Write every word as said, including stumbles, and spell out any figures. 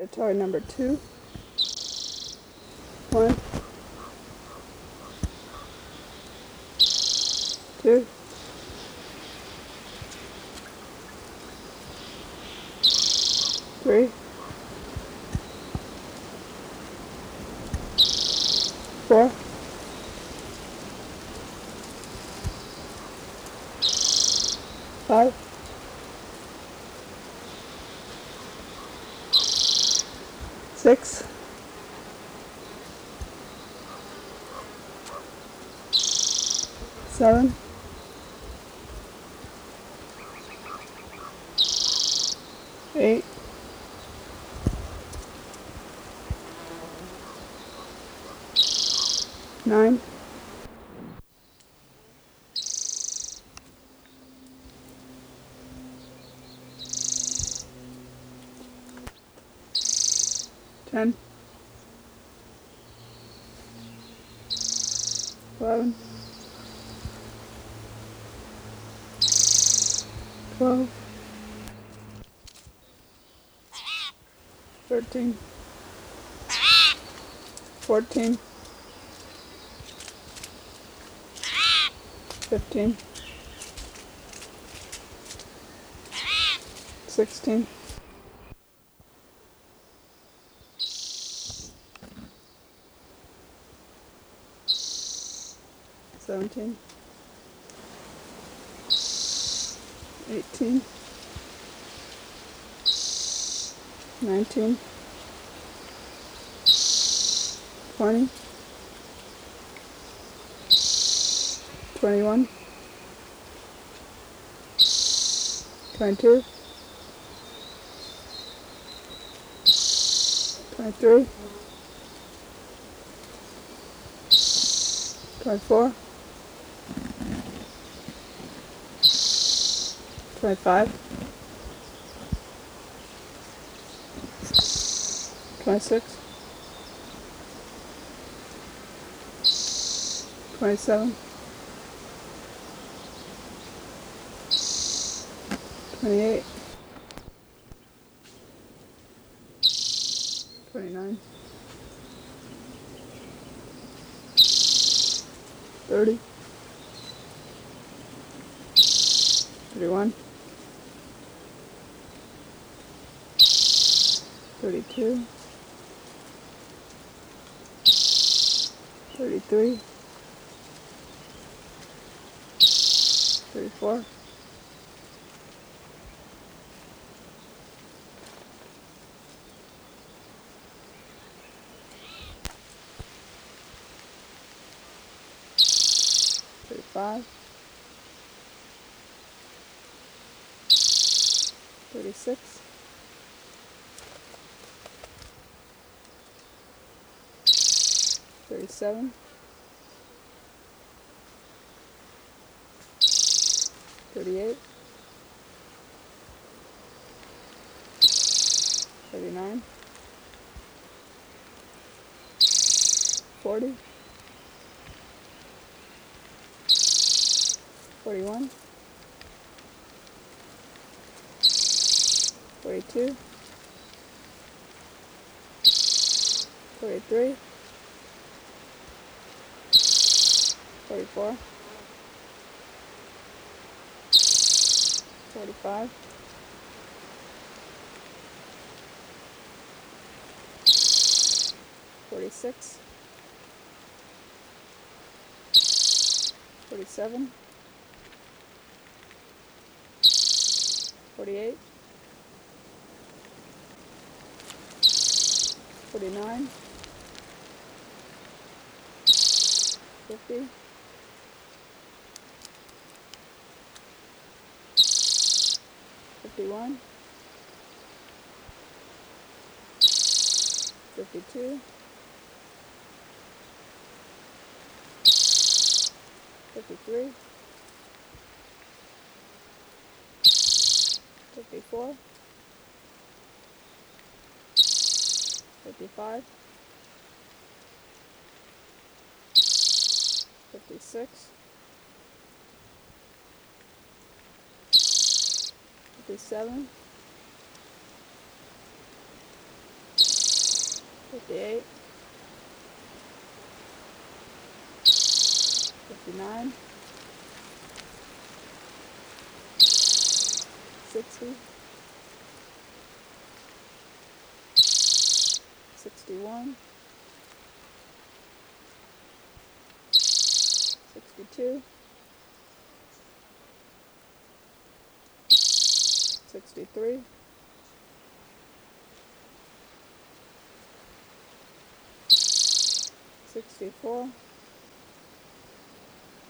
Toy number two. One, two, three, four, five, six, seven, eight, nine, ten, eleven, twelve, thirteen, fourteen, fifteen, sixteen, seventeen, eighteen, nineteen, twenty, twenty-one, twenty-two, twenty-three, twenty-four, twenty-five, twenty-six, twenty-seven, twenty-eight, twenty-nine, thirty, thirty-one, thirty-two, thirty-three, thirty-four, thirty-five, thirty-six, thirty-seven, thirty-eight, thirty-nine, forty, forty-one, forty-two, forty-three, forty-four, forty-five, forty-six, forty-seven, forty-eight, forty-nine, fifty, fifty-one, fifty-two, fifty-three, fifty-four, fifty-five, fifty-six, fifty-seven, fifty-eight, fifty-nine, sixty, sixty-one, sixty-two, sixty-three, sixty-four,